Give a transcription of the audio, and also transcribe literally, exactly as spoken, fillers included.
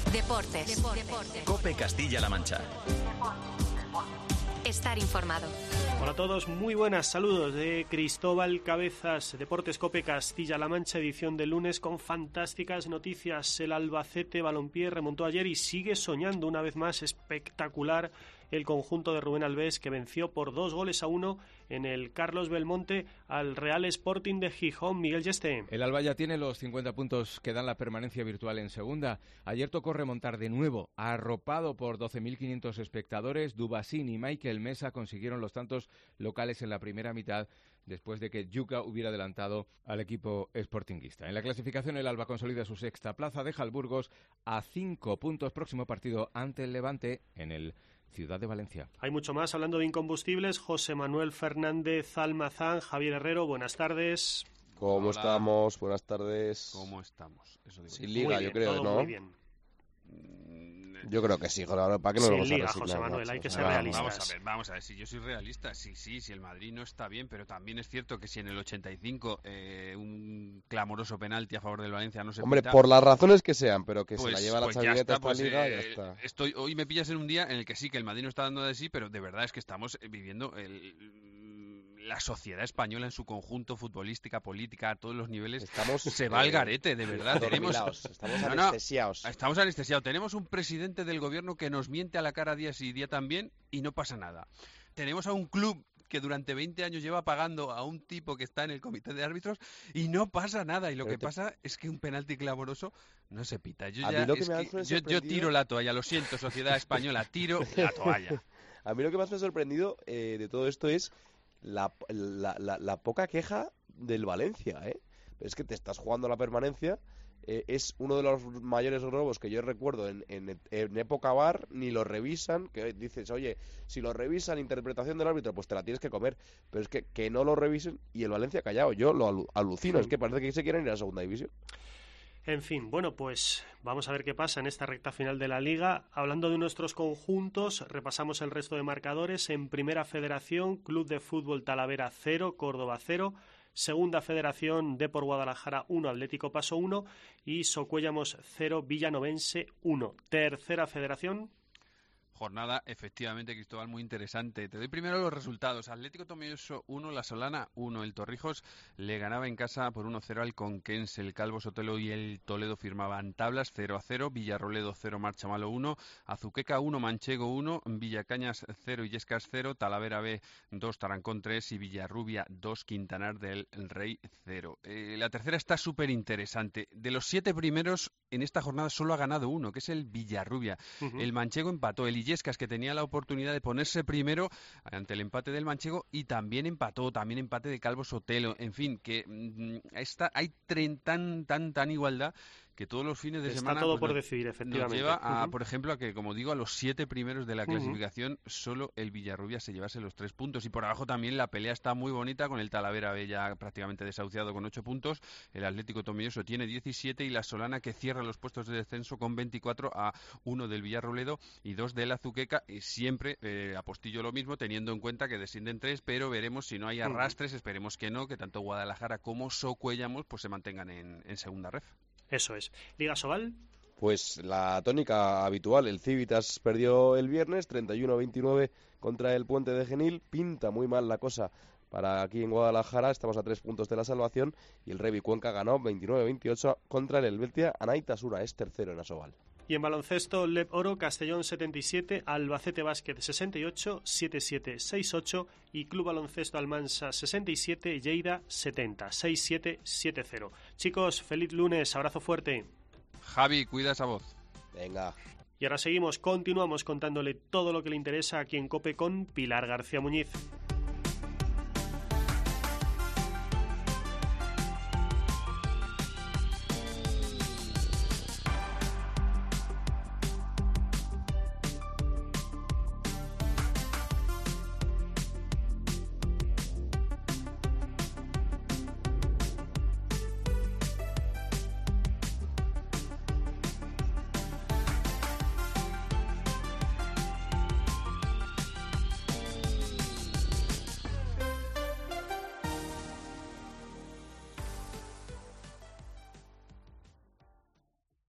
Deportes. Deportes. COPE Castilla-La Mancha. Estar informado. Hola a todos, muy buenas, saludos de Cristóbal Cabezas, Deportes COPE Castilla-La Mancha, edición de lunes con fantásticas noticias. El Albacete Balompié remontó ayer y sigue soñando una vez más. Espectacular el conjunto de Rubén Albés, que venció por dos goles a uno en el Carlos Belmonte al Real Sporting de Gijón. Miguel Yeste. El Alba ya tiene los cincuenta puntos que dan la permanencia virtual en segunda. Ayer tocó remontar de nuevo, arropado por doce mil quinientos espectadores. Dubasín y Michael Mesa consiguieron los tantos locales en la primera mitad, después de que Yuca hubiera adelantado al equipo sportinguista. En la clasificación, el Alba consolida su sexta plaza, deja al Burgos a cinco puntos. Próximo partido ante el Levante en el Ciudad de Valencia. Hay mucho más hablando de incombustibles. José Manuel Fernández Almazán, Javier Herrero, buenas tardes. ¿Cómo Hola. estamos? Buenas tardes. ¿Cómo estamos? Eso digo. Sin liga, bien, yo creo, todo ¿no? Muy bien. Yo creo que sí, joder, ¿para qué no Sin lo vamos liga, a resignar? José Manuel, macho? hay que O sea, ser vamos. realistas. Vamos a ver, vamos a ver, si yo soy realista, sí, sí, si el Madrid no está bien, pero también es cierto que si en el ochenta y cinco eh, un clamoroso penalti a favor del Valencia no se Hombre, pita, por las razones que sean, pero que pues, se la lleva la pues ya chavineta está, esta pues, liga, eh, ya está. Estoy, hoy me pillas en un día en el que sí, que el Madrid no está dando de sí, pero de verdad es que estamos viviendo el... la sociedad española en su conjunto, futbolística, política, a todos los niveles, Estamos, se va eh, al garete, de verdad. Tenemos, estamos no, no, anestesiados. estamos anestesiados. Tenemos un presidente del gobierno que nos miente a la cara día sí día también y no pasa nada. Tenemos a un club que durante veinte años lleva pagando a un tipo que está en el comité de árbitros y no pasa nada. Y lo Pero que te... pasa es que un penalti clamoroso no se pita. Yo, a ya, mí lo que es me que ha yo, yo tiro la toalla, lo siento, sociedad española, tiro la toalla. A mí lo que más me ha sorprendido eh, de todo esto es la, la, la, la poca queja del Valencia, ¿eh? Es que te estás jugando la permanencia. Eh, es uno de los mayores robos que yo recuerdo en, en, en época V A R, ni lo revisan, que dices, oye, si lo revisan, interpretación del árbitro, pues te la tienes que comer, pero es que, que no lo revisen y el Valencia callado, yo lo alu alucino, sí. Es que parece que se quieren ir a la segunda división. En fin, bueno, pues vamos a ver qué pasa en esta recta final de la Liga. Hablando de nuestros conjuntos, repasamos el resto de marcadores. En Primera Federación, Club de Fútbol Talavera cero, Córdoba cero. Segunda Federación, Depor Guadalajara uno, Atlético Paso uno y Socuéllamos cero, Villanovense uno. Tercera Federación. Jornada, efectivamente, Cristóbal, muy interesante. Te doy primero los resultados. Atlético Tomelloso uno, La Solana uno. El Torrijos le ganaba en casa por uno cero al Conquense. El Calvo Sotelo y el Toledo firmaban tablas cero a cero. Villarroledo cero, Marchamalo uno. Azuqueca uno, Manchego uno. Villacañas cero, Illescas cero. Talavera B dos, Tarancón tres. Y Villarrubia dos, Quintanar del Rey cero. Eh, la tercera está súper interesante. De los siete primeros, en esta jornada solo ha ganado uno, que es el Villarrubia. Uh-huh. El Manchego empató. El Illescas, que tenía la oportunidad de ponerse primero ante el empate del Manchego, y también empató, también empate de Calvo Sotelo. En fin, que mmm, está, hay tren, tan, tan, tan igualdad que todos los fines de Está semana todo pues, por nos, decidir, efectivamente. Nos lleva, a, uh-huh. por ejemplo, a que, como digo, a los siete primeros de la clasificación, uh-huh. solo el Villarrubia se llevase los tres puntos. Y por abajo también la pelea está muy bonita, con el Talavera B ya prácticamente desahuciado con ocho puntos. El Atlético Tomelloso tiene diecisiete y la Solana, que cierra los puestos de descenso con veinticuatro, a uno del Villarroledo y dos del Azuqueca. Y siempre eh, apostillo lo mismo, teniendo en cuenta que descienden tres, pero veremos si no hay arrastres, uh-huh. esperemos que no, que tanto Guadalajara como Socuéllamos pues se mantengan en, en segunda ref. Eso es. Liga Sobal. Pues la tónica habitual, el Civitas perdió el viernes treinta y uno a veintinueve contra el Puente de Genil. Pinta muy mal la cosa para aquí en Guadalajara, estamos a tres puntos de la salvación, y el Revi Cuenca ganó veintinueve a veintiocho contra el Helvetia. Anaitasuna es tercero en Asobal. Y en baloncesto, Leb Oro, Castellón setenta y siete, Albacete Básquet sesenta y ocho, setenta y siete sesenta y ocho y Club Baloncesto Almansa sesenta y siete, Lleida setenta, sesenta y siete setenta. Chicos, feliz lunes, abrazo fuerte. Javi, cuida esa voz. Venga. Y ahora seguimos, continuamos contándole todo lo que le interesa aquí en COPE con Pilar García Muñiz.